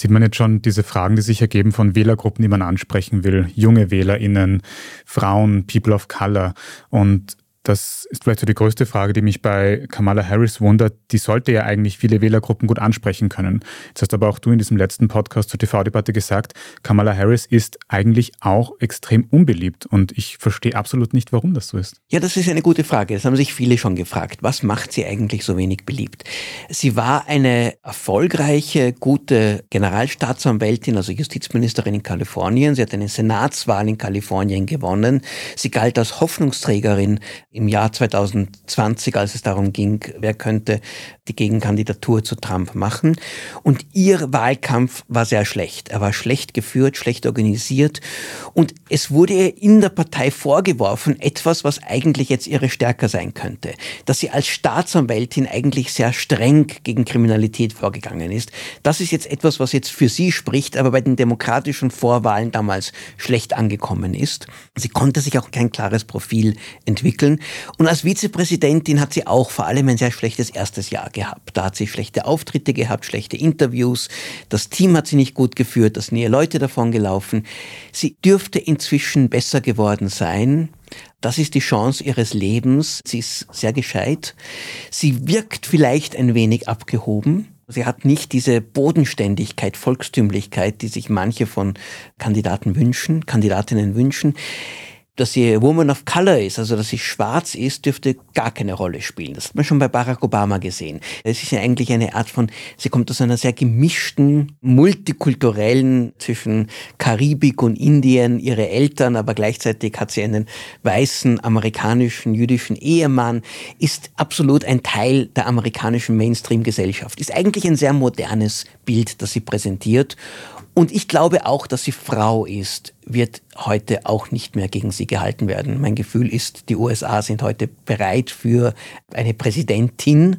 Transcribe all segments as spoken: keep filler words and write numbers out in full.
sieht man jetzt schon diese Fragen, die sich ergeben von Wählergruppen, die man ansprechen will. Junge WählerInnen, Frauen, People of Color. Und das ist vielleicht so die größte Frage, die mich bei Kamala Harris wundert. Die sollte ja eigentlich viele Wählergruppen gut ansprechen können. Jetzt hast aber auch du in diesem letzten Podcast zur T V-Debatte gesagt, Kamala Harris ist eigentlich auch extrem unbeliebt. Und ich verstehe absolut nicht, warum das so ist. Ja, das ist eine gute Frage. Das haben sich viele schon gefragt. Was macht sie eigentlich so wenig beliebt? Sie war eine erfolgreiche, gute Generalstaatsanwältin, also Justizministerin in Kalifornien. Sie hat eine Senatswahl in Kalifornien gewonnen. Sie galt als Hoffnungsträgerin im Jahr zwanzig zwanzig, als es darum ging, wer könnte die Gegenkandidatur zu Trump machen. Und ihr Wahlkampf war sehr schlecht. Er war schlecht geführt, schlecht organisiert. Und es wurde ihr in der Partei vorgeworfen, etwas, was eigentlich jetzt ihre Stärke sein könnte. Dass sie als Staatsanwältin eigentlich sehr streng gegen Kriminalität vorgegangen ist. Das ist jetzt etwas, was jetzt für sie spricht, aber bei den demokratischen Vorwahlen damals schlecht angekommen ist. Sie konnte sich auch kein klares Profil entwickeln. Und als Vizepräsidentin hat sie auch vor allem ein sehr schlechtes erstes Jahr gehabt. Da hat sie schlechte Auftritte gehabt, schlechte Interviews. Das Team hat sie nicht gut geführt, da sind ihr Leute davon gelaufen. Sie dürfte inzwischen besser geworden sein. Das ist die Chance ihres Lebens. Sie ist sehr gescheit. Sie wirkt vielleicht ein wenig abgehoben. Sie hat nicht diese Bodenständigkeit, Volkstümlichkeit, die sich manche von Kandidaten wünschen, Kandidatinnen wünschen. Dass sie Woman of Color ist, also dass sie schwarz ist, dürfte gar keine Rolle spielen. Das hat man schon bei Barack Obama gesehen. Es ist ja eigentlich eine Art von, sie kommt aus einer sehr gemischten, multikulturellen, zwischen Karibik und Indien, ihre Eltern, aber gleichzeitig hat sie einen weißen, amerikanischen, jüdischen Ehemann, ist absolut ein Teil der amerikanischen Mainstream-Gesellschaft. Ist eigentlich ein sehr modernes Bild, das sie präsentiert. Und ich glaube auch, dass sie Frau ist, wird heute auch nicht mehr gegen sie gehalten werden. Mein Gefühl ist, die U S A sind heute bereit für eine Präsidentin.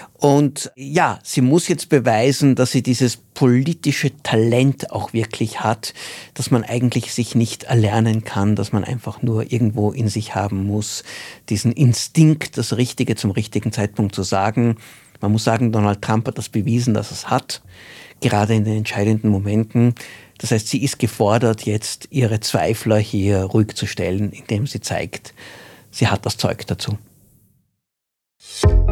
Und ja, sie muss jetzt beweisen, dass sie dieses politische Talent auch wirklich hat, dass man eigentlich sich nicht erlernen kann, dass man einfach nur irgendwo in sich haben muss, diesen Instinkt, das Richtige zum richtigen Zeitpunkt zu sagen. Man muss sagen, Donald Trump hat das bewiesen, dass er es hat, gerade in den entscheidenden Momenten. Das heißt, sie ist gefordert, jetzt ihre Zweifler hier ruhig zu stellen, indem sie zeigt, sie hat das Zeug dazu.